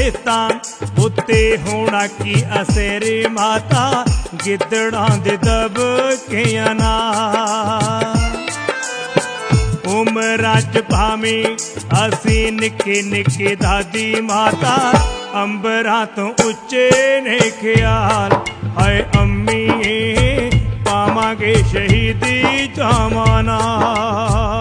खेतां उत्ते होना की असेरे माता गिदड़ां दे दबकियां नाल। उमरां च भावें असीं निक्के निक्के दादी माता अंबरां तो उच्चे ने ख्याल। हाय अम्मीए पावांगे शहीदी जावां नाल।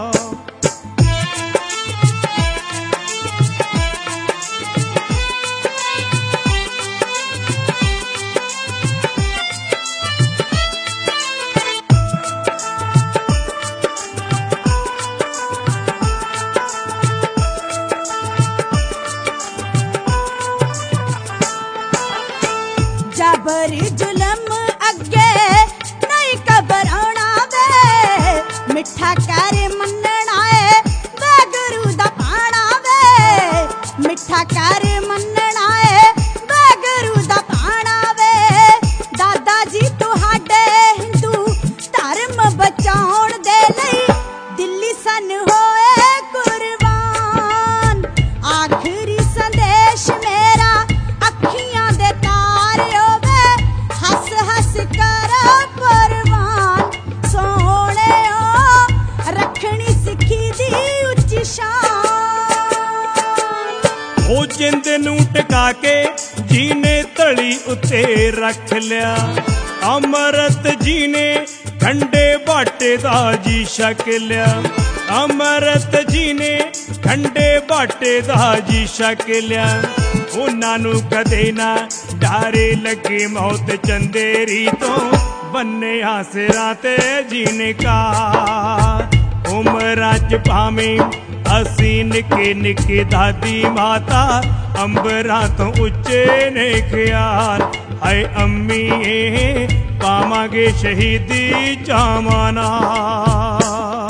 जबर जुलम अगे नहीं घबराना वे, मिठा कर मनना है वाहगुरू दा भाणा वे। मिठा कर मनना है वाहगुरू दा भाणा वे। दादा जी तुहाडे हिंदू धर्म बचाउण दे लई दिल्ली सन होए कुर्बान। आखिरी संदेश मेरा अखियां दे तारे होवे, हस हस कर परवान। सोहणे रखनी सिखी दी उच्ची शान। ओ जिंद नूं टिका के जीने तली उत्ते रख लिया। अमरत जी ने ठंडे बाटे दा जी छक लिया। अमरत जी ने ठंडे बाटे दा जी छक लिया। उन्हां नूं कदे ना डर लगे मौत चंदेरी तो बन्ने आसरा ते जीने का। उमरां च भावें असीं निक्के निक्के दादी माता अंबरां तो उच्चे ने ख्याल। हाय अम्मीए पावांगे शहीदी जावां नाल।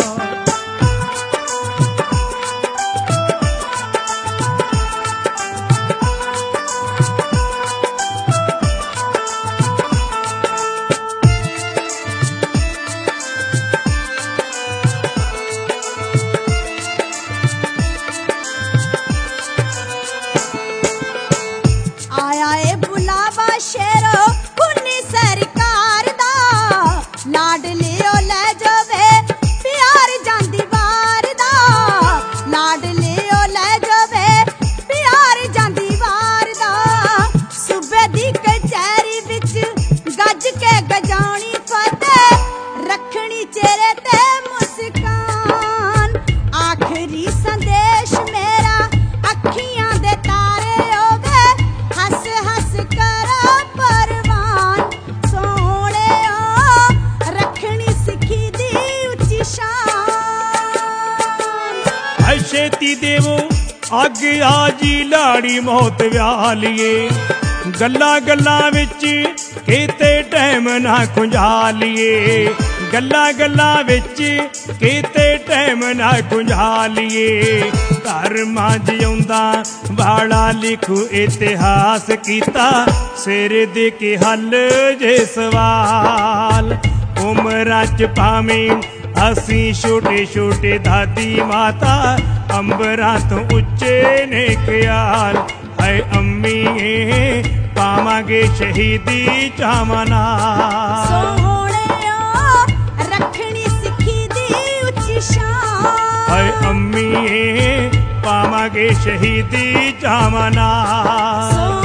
आया ए बुलावा शेरो कुन्नी सरकार दा, लाड लियो ले जावे प्यार जांदी वार दा। लाड लियो ले जावे प्यार जांदी वार दा। सूबे दी कचहरी विच गज के गजानी फतेह, रखनी चेहरे ते मुस्कान। आखिरी संदेश मेरा अखियां दे तारे होवे, हस हस कर परवान। सोहणे रखनी सिखी दी उच्ची शान। हाय छेती देवो अग आजी लाड़ी मौत व्यालिए। गल्लां गल्लां विच केते टैम ना खुंझालिए। गल्लां गल्लां विच केते टैम ना खुंझालिए। धर्मां जिउंदा वाला लिखू इतिहास कीता, सिर दे के हल जे सवाल। उमरां च भावें असीं छोटे छोटे दादी माता अंबरां तो उच्चे ने ख्याल। हाय अम्मीए पावांगे शहीदी जावां नाल। सोहणे रखनी सिखी दी उच्ची शान। हाय अम्मीए पावांगे शहीदी जावां नाल।